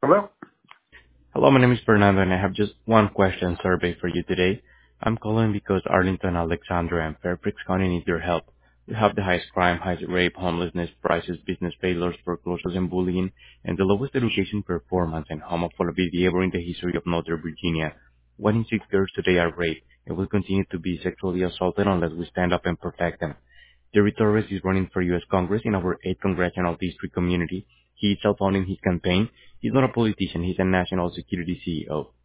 Hello? Hello, my name is Fernando, and I have just one question survey for you today. I'm calling because Arlington, Alexandria, and Fairfax County need your help. We have the highest crime, highest rape, homelessness, prices, business failures, foreclosures, and bullying, and the lowest education performance and homophobia ever in the history of Northern Virginia. 1 in 6 girls today are raped and will continue to be sexually assaulted unless we stand up and protect them. Jerry Torres is running for U.S. Congress in our 8th Congressional District community. He is self-funding his campaign. He's not a politician. He's a national security CEO.